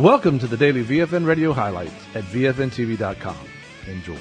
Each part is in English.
Welcome to the daily VFN radio highlights at VFNTV.com. Enjoy.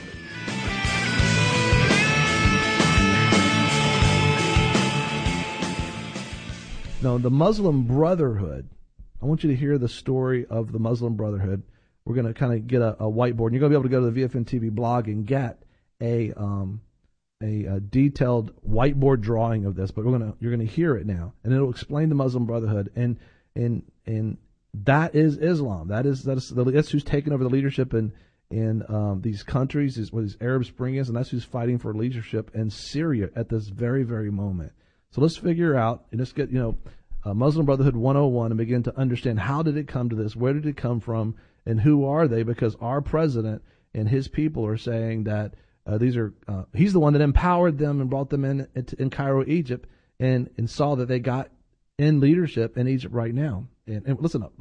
Now, the Muslim Brotherhood, I want you to hear the story of the Muslim Brotherhood. We're going to kind of get a whiteboard. And you're going to be able to go to the VFN TV blog and get a detailed whiteboard drawing of this. But you're going to hear it now, and it'll explain the Muslim Brotherhood. And that is Islam. That's who's taken over the leadership in these countries. Is what this Arab Spring is, and that's who's fighting for leadership in Syria at this very, very moment. So let's figure out and let's get Muslim Brotherhood 101 and begin to understand how did it come to this, where did it come from, and who are they? Because our president and his people are saying that he's the one that empowered them and brought them in Cairo, Egypt, and saw that they got in leadership in Egypt right now. And listen up.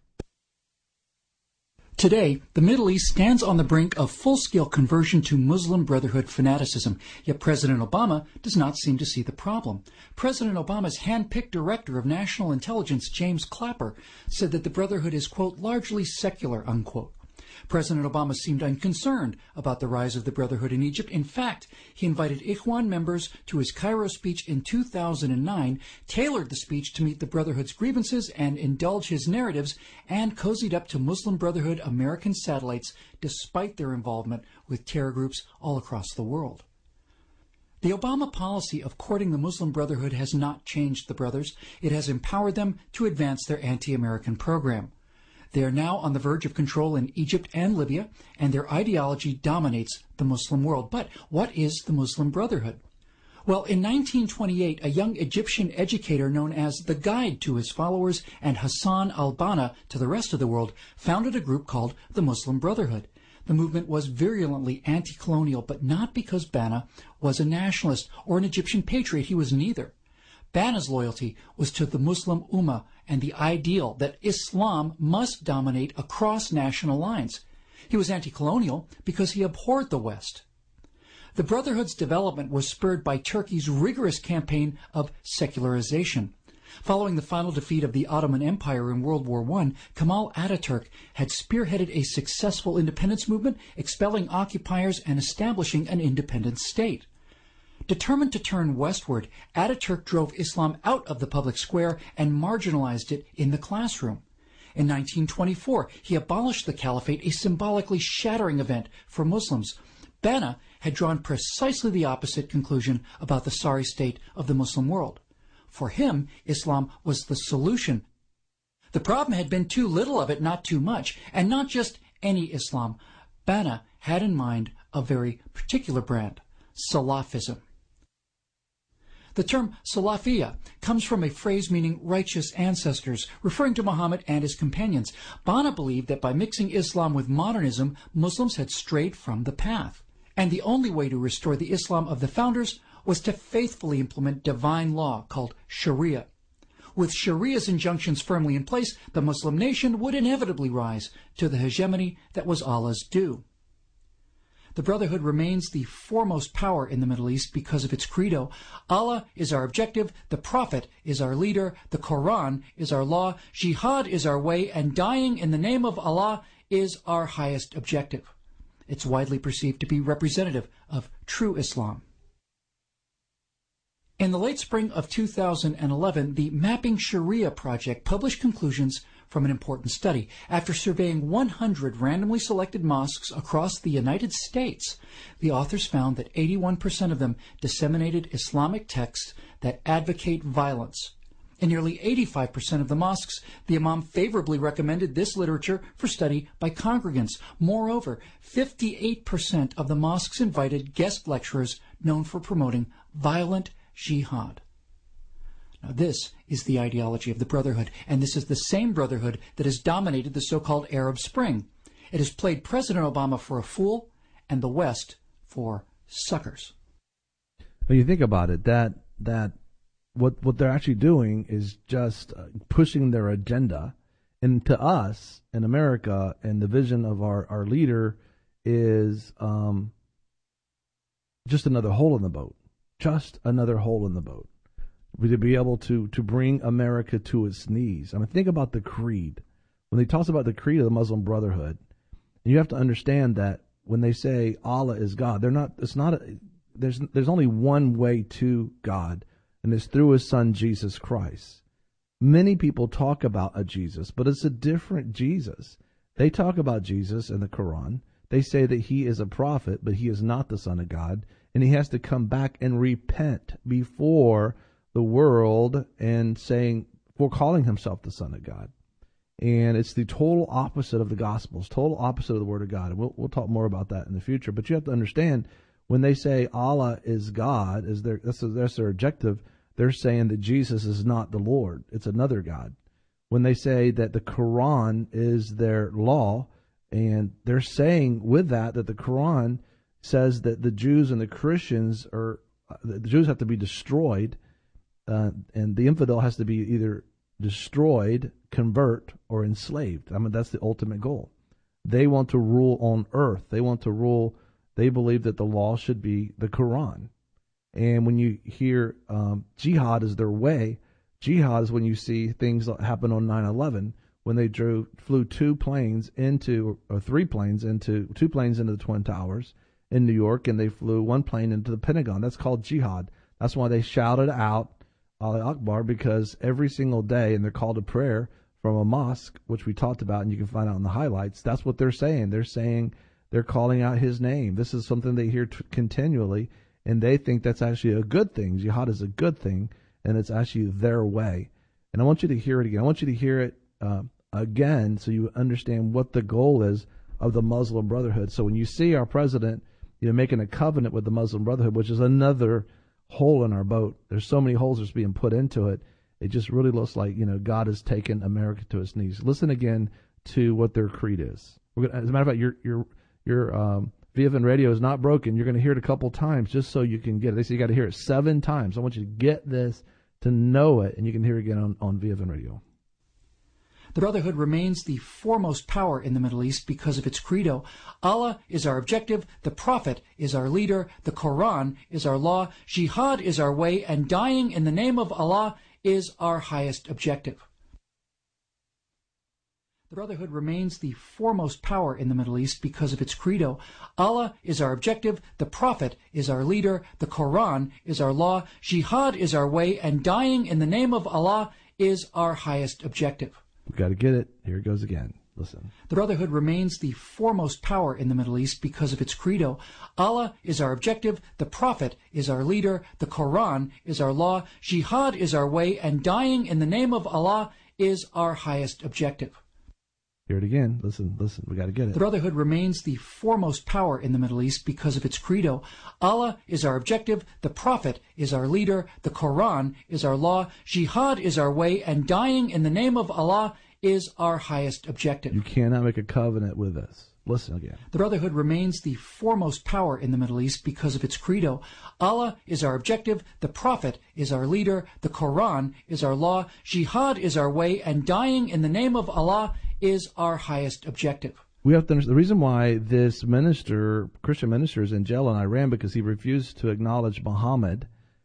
Today, the Middle East stands on the brink of full-scale conversion to Muslim Brotherhood fanaticism, yet President Obama does not seem to see the problem. President Obama's hand-picked director of national intelligence, James Clapper, said that the Brotherhood is, quote, largely secular, unquote. President Obama seemed unconcerned about the rise of the Brotherhood in Egypt. In fact, he invited Ikhwan members to his Cairo speech in 2009, tailored the speech to meet the Brotherhood's grievances and indulge his narratives, and cozied up to Muslim Brotherhood American satellites despite their involvement with terror groups all across the world. The Obama policy of courting the Muslim Brotherhood has not changed the brothers. It has empowered them to advance their anti-American program. They are now on the verge of control in Egypt and Libya, and their ideology dominates the Muslim world. But what is the Muslim Brotherhood? Well, in 1928, a young Egyptian educator known as the Guide to his followers and Hassan al-Banna to the rest of the world founded a group called the Muslim Brotherhood. The movement was virulently anti-colonial, but not because Banna was a nationalist or an Egyptian patriot. He was neither. Banna's loyalty was to the Muslim Ummah and the ideal that Islam must dominate across national lines. He was anti-colonial because he abhorred the West. The Brotherhood's development was spurred by Turkey's rigorous campaign of secularization. Following the final defeat of the Ottoman Empire in World War I, Kemal Ataturk had spearheaded a successful independence movement, expelling occupiers and establishing an independent state. Determined to turn westward, Ataturk drove Islam out of the public square and marginalized it in the classroom. In 1924, he abolished the caliphate, a symbolically shattering event for Muslims. Banna had drawn precisely the opposite conclusion about the sorry state of the Muslim world. For him, Islam was the solution. The problem had been too little of it, not too much, and not just any Islam. Banna had in mind a very particular brand, Salafism. The term Salafiyya comes from a phrase meaning righteous ancestors, referring to Muhammad and his companions. Banna believed that by mixing Islam with modernism, Muslims had strayed from the path. And the only way to restore the Islam of the founders was to faithfully implement divine law called Sharia. With Sharia's injunctions firmly in place, the Muslim nation would inevitably rise to the hegemony that was Allah's due. The Brotherhood remains the foremost power in the Middle East because of its credo. Allah is our objective, the Prophet is our leader, the Quran is our law, jihad is our way, and dying in the name of Allah is our highest objective. It's widely perceived to be representative of true Islam. In the late spring of 2011, the Mapping Sharia project published conclusions from an important study. After surveying 100 randomly selected mosques across the United States, the authors found that 81% of them disseminated Islamic texts that advocate violence. In nearly 85% of the mosques, the imam favorably recommended this literature for study by congregants. Moreover, 58% of the mosques invited guest lecturers known for promoting violent jihad. Now, this is the ideology of the Brotherhood, and this is the same Brotherhood that has dominated the so-called Arab Spring. It has played President Obama for a fool and the West for suckers. When you think about it, that what they're actually doing is just pushing their agenda, and to us in America, and the vision of our leader is just another hole in the boat. Just another hole in the boat. To be able to bring America to its knees. I mean, think about the creed. when he talks about the creed of the Muslim Brotherhood, and you have to understand that when they say Allah is God, they're not. It's not. There's only one way to God, and it's through His Son Jesus Christ. Many people talk about a Jesus, but it's a different Jesus. They talk about Jesus in the Quran. They say that He is a prophet, but He is not the Son of God, and He has to come back and repent before the world and for calling Himself the Son of God. And it's the total opposite of the Gospels, total opposite of the Word of God. And we'll talk more about that in the future. But you have to understand, when they say Allah is God, that's their objective, they're saying that Jesus is not the Lord. It's another God. When they say that the Quran is their law, and they're saying with that the Quran says that the Jews and the Christians the Jews have to be destroyed, and the infidel has to be either destroyed, convert, or enslaved. I mean, that's the ultimate goal. They want to rule on earth. They want to rule. They believe that the law should be the Quran. And when you hear jihad is their way, jihad is when you see things that happen on 9/11, when they flew two planes into the Twin Towers in New York, and they flew one plane into the Pentagon. That's called jihad. That's why they shouted out Allah Akbar, because every single day, and they're called to prayer from a mosque, which we talked about, and you can find out in the highlights. That's what they're saying. They're calling out His name. This is something they hear continually, and they think that's actually a good thing. Jihad is a good thing, and it's actually their way. And I want you to hear it again. I want you to hear it again, so you understand what the goal is of the Muslim Brotherhood. So when you see our president, making a covenant with the Muslim Brotherhood, which is another hole in our boat. There's so many holes that's being put into it. It just really looks like, God has taken America to its knees. Listen again to what their creed is. As a matter of fact, your VFN radio is not broken. You're going to hear it a couple times just so you can get it. They say you got to hear it 7 times. I want you to get this, to know it, and you can hear it again on VFN radio. The Brotherhood remains the foremost power in the Middle East because of its credo. Allah is our objective, the Prophet is our leader, the Quran is our law, jihad is our way, and dying in the name of Allah is our highest objective. The Brotherhood remains the foremost power in the Middle East because of its credo. Allah is our objective, the Prophet is our leader, the Quran is our law, jihad is our way, and dying in the name of Allah is our highest objective. We've got to get it. Here it goes again. Listen. The Brotherhood remains the foremost power in the Middle East because of its credo. Allah is our objective, the Prophet is our leader, the Quran is our law, jihad is our way, and dying in the name of Allah is our highest objective. Hear it again. Listen. We got to get it. The Brotherhood remains the foremost power in the Middle East because of its credo. Allah is our objective, the Prophet is our leader, the Quran is our law, jihad is our way, and dying in the name of Allah is our highest objective. You cannot make a covenant with us. Listen again. The Brotherhood remains the foremost power in the Middle East because of its credo. Allah is our objective, the Prophet is our leader, the Quran is our law, jihad is our way, and dying in the name of Allah is our highest objective. We have to understand the reason why this Christian minister, is in jail in Iran, because he refused to acknowledge Muhammad,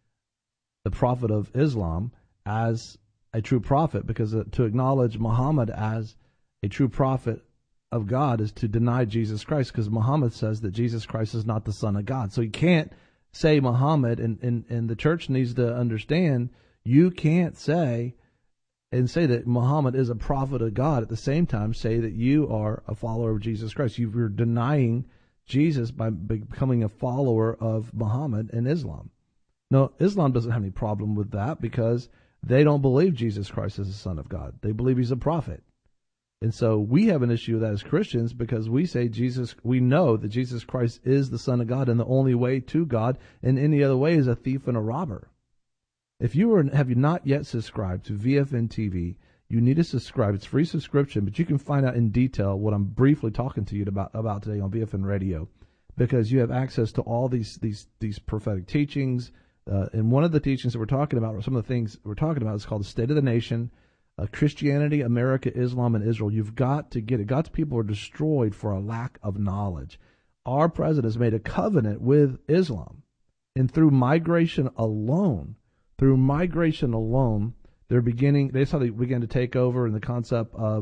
the prophet of Islam, as a true prophet, because to acknowledge Muhammad as a true prophet of God is to deny Jesus Christ, because Muhammad says that Jesus Christ is not the Son of God. So you can't say Muhammad, and the church needs to understand, you can't say that Muhammad is a prophet of God, at the same time say that you are a follower of Jesus Christ. You're denying Jesus by becoming a follower of Muhammad and Islam. No, Islam doesn't have any problem with that, because they don't believe Jesus Christ is the Son of God. They believe He's a prophet. And so we have an issue with that as Christians, because we say we know that Jesus Christ is the Son of God and the only way to God, and any other way is a thief and a robber. If you have not yet subscribed to VFN TV, you need to subscribe. It's free subscription, but you can find out in detail what I'm briefly talking to you about today on VFN Radio, because you have access to all these prophetic teachings. And one of the teachings that we're talking about, or some of the things we're talking about, is called the State of the Nation, Christianity, America, Islam, and Israel. You've got to get it. God's people are destroyed for a lack of knowledge. Our president has made a covenant with Islam, and through migration alone, that's how they began to take over in the concept of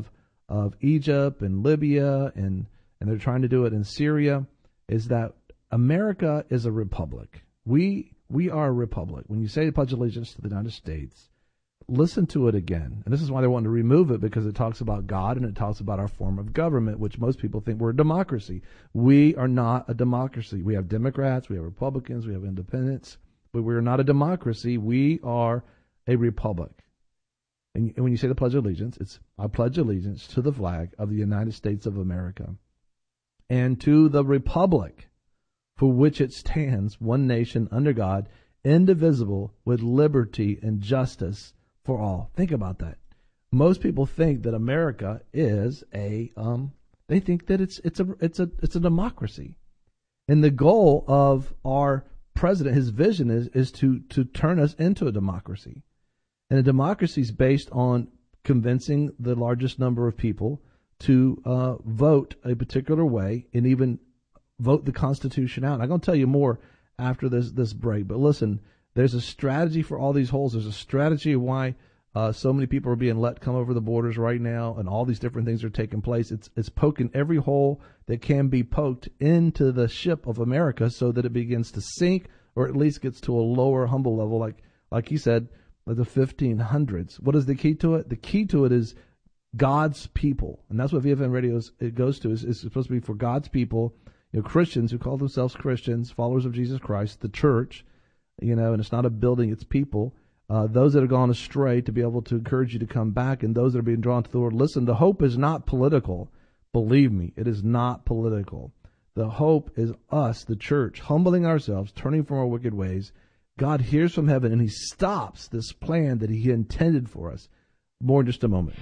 Egypt and Libya, and they're trying to do it in Syria, is that America is a republic. We are a republic. When you say pledge allegiance to the United States, listen to it again. And this is why they want to remove it, because it talks about God and it talks about our form of government, which most people think we're a democracy. We are not a democracy. We have Democrats, we have Republicans, we have independents, but we're not a democracy. We are a republic. And when you say the Pledge of Allegiance, it's I pledge allegiance to the flag of the United States of America and to the republic for which it stands, one nation under God, indivisible, with liberty and justice for all. Think about that. Most people think that America is they think that it's a democracy. And the goal of our president, his vision is to turn us into a democracy. And a democracy is based on convincing the largest number of people to vote a particular way and even vote the Constitution out. And I'm going to tell you more after this break. But listen, there's a strategy for all these holes. There's a strategy of why so many people are being let come over the borders right now, and all these different things are taking place. It's poking every hole that can be poked into the ship of America so that it begins to sink, or at least gets to a lower, humble level, like he said, like the 1500s. What is the key to it? The key to it is God's people, and that's what VFN Radio goes to. Is supposed to be for God's people, Christians who call themselves Christians, followers of Jesus Christ, the church, and it's not a building, it's people. Those that have gone astray, to be able to encourage you to come back, and those that are being drawn to the Lord. Listen, the hope is not political. Believe me, it is not political. The hope is us, the church, humbling ourselves, turning from our wicked ways. God hears from heaven, and he stops this plan that he intended for us. More in just a moment.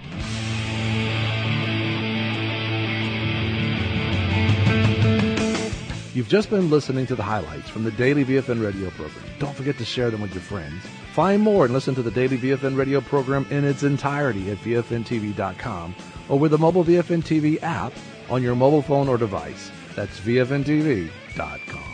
You've just been listening to the highlights from the Daily VFN Radio program. Don't forget to share them with your friends. Find more and listen to the Daily VFN Radio program in its entirety at VFNTV.com or with the mobile VFN TV app on your mobile phone or device. That's VFNTV.com.